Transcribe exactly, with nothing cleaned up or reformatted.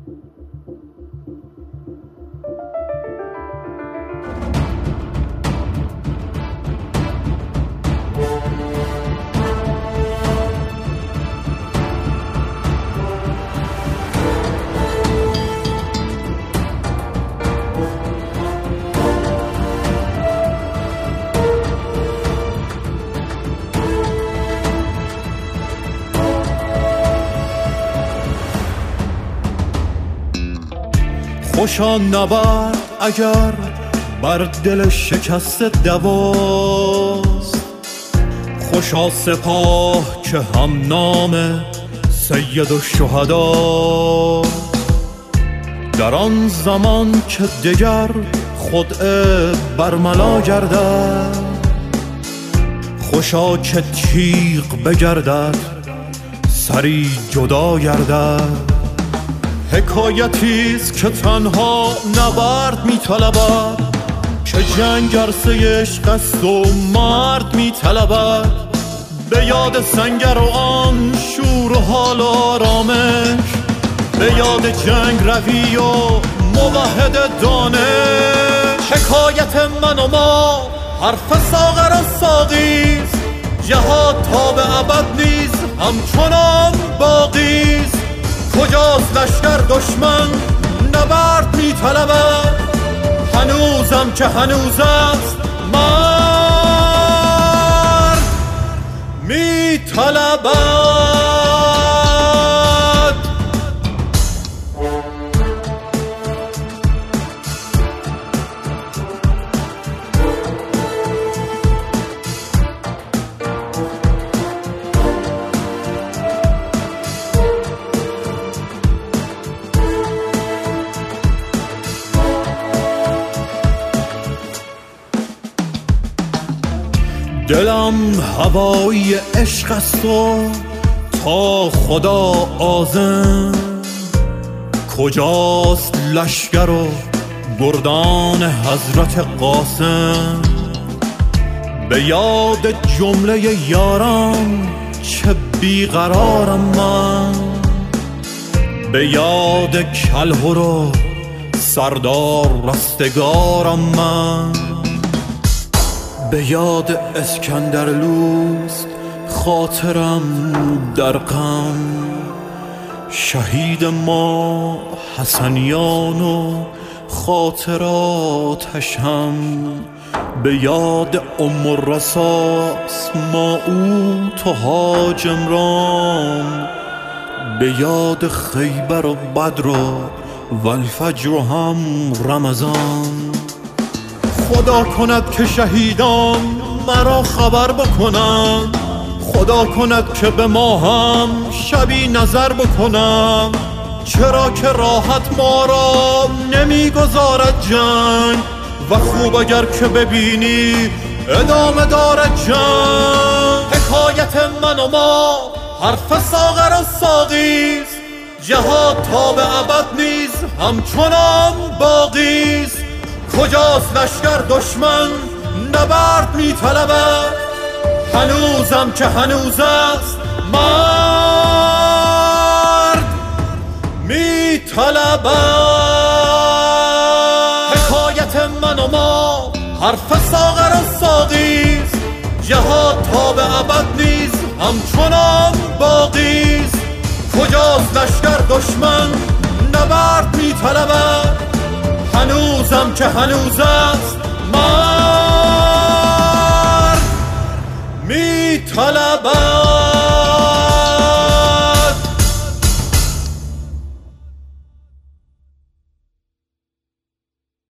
خوشا نبرد اگر بر دل شکست دواست، خوشا سپاه که هم نام سید الشهدا. در آن زمان که دگر خدعه برملا گردد، خوشا که تیغ بگردد سری جدا گردد. حکایتیست که تنها نبرد می طلبد، که جنگ عرصه عشق است و مرد می طلبد. به یاد سنگر و آن شور و حال و آرامش، به یاد جنگ روی و موحد دانش. حکایت من و ما حرف ساغر و ساقیست، جهاد تا به ابد نیز همچنان باقیست. کجاست لشکر دشمن نبرد می طلبد، هنوزم که هنوز است مرد می طلبد. دلم هوایی عشق است و تا خدا عازم، کجاست لشکر و گردان حضرت قاسم. به یاد جمله یاران چه بیقرارم من، به یاد کلهر و سردار رستگارم من. به یاد اسکندرلوست خاطرم در غم، شهید ما حسنیان و خاطراتش هم. به یاد ام الرساس ماعوت و حاج عمران، به یاد خیبر و بدر و والفجر و هم رمضان. خدا کند که شهیدان مرا خبر بکنند، خدا کند که به ما هم شبی نظر بکنند. چرا که راحت ما را نمیگذارد جنگ، و خوب اگر که ببینی ادامه دارد جنگ. حکایت من و ما حرف ساغر و ساقیست، جهاد تا به ابد نیز همچنان باقیست. کجاست لشکر دشمن نبرد می طلبد، هنوزم که هنوز است مرد می طلبد. حکایت من و ما حرف ساغر و ساقیست، جهاد تا به ابد نیز همچنان باقیست. کجاست لشکر دشمن نبرد می طلبد، هنوزم که هنوز است مرد می طلبد.